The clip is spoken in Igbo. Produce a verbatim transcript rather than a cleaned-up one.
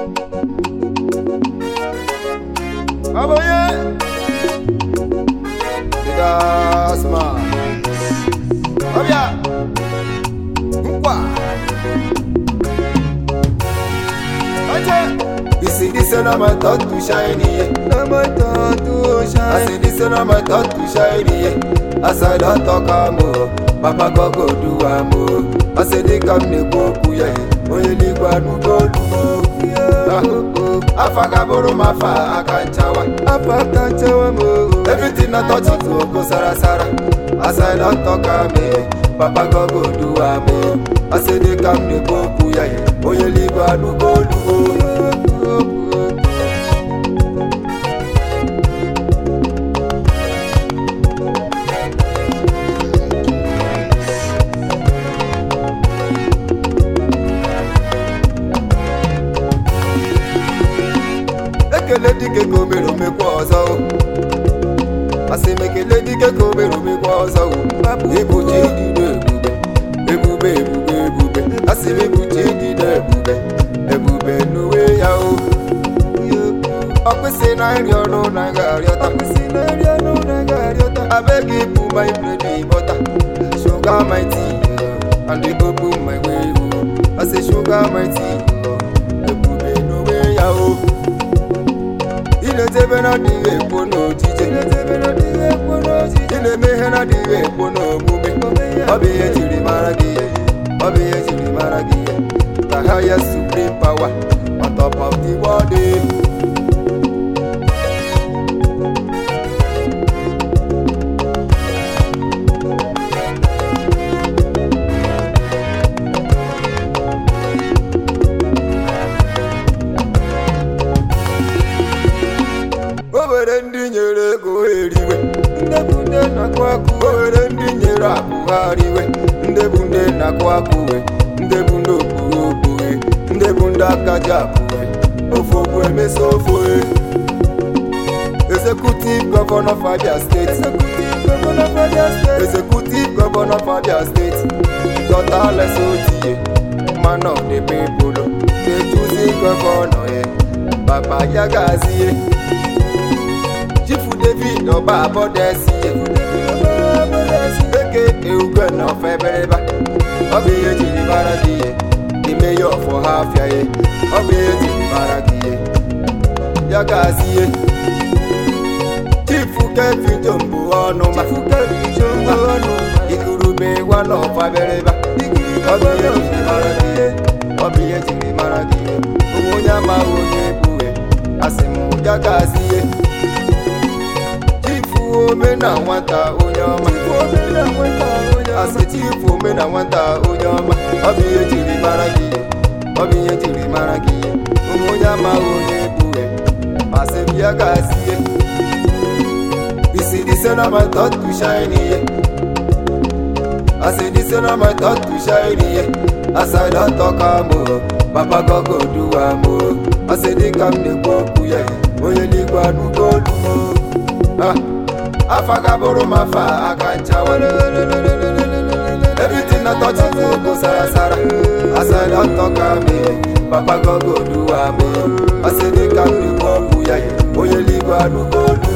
Aboye, gas man. Obya, nkwa. You see this and I'm a thought to shiny. I'm a thought to shine. I see this and I'm a thought to shiny. As I don't talk more, Papa go go do a more. I say they come to go kuya. Only the one go do. Afagaboro mafa akanchawa. Afakanchawa mo. Everything I touch it go sara sara. As I don't talk me, Papa go go do a more. I say they come to go kuya. Only the one go do. Lady ke go me me kwaza o ase me ke lady ke go me me kwaza o ebuji di ebube ebube ebube ase me buji di ebube ebube no we ya o opese na ri ono na ga ri ota opese na ri ono na ga ri ota abeg you put my bread butter sugar my tea and the bubble my way I say sugar my tea ebube no we ya o Ile tebe na diwe pono jije Ile tebe na diwe pono jije Ile mehe na diwe pono mume Obi ye jiri maragiye Obi ye jiri maragiye The highest supreme power On top of the world Ndi nyere go eriwe nde bunde na kwaku ore ndi nyere akuhariwe nde bunde na kwakuwe nde bundo kuwe nde bunda kajakuwe ofogwe mesofwe Executive Governor of Abia State Executive Governor of Abia State Executive Governor of Abia State Total S O T Man of the people The choosing governor Baba Yagazie Chifu David Oba Abodesi Eke Eugwe no Febereba Obi Ejiri Maragiye The mayor for half ya ye Obi Ejiri Maragiye Yagaziye Chifu Kevin Jombo Onuma Chifu Kevin Jombo Onuma Ikurube one of Febereba Obi Ejiri Maragiye Obi Ejiri Maragiye Umunyama Onye Buwe Asimu Yagaziye Ome na nwata onye ọma ome na nwata onye ọma aseti ifu ome na nwata onye ọma ọ bụ ihe jiri mara gị ọ bụ ihe jiri mara gị ụmụ onye amaghị onye bue ma sị ya gazi ihe isi dise na my thought to shine ihe asị dise na my thought to shine ihe as I don talk am o Papa God go do am o asị dịka m na-ekwu okwu ya onye n'igwe anụgo olu o Afagaboro mafa akanchawa Everything I touch it go sara sara As I don't talk me Papa God go do am I say they come to go kuya Oye ligwa nugo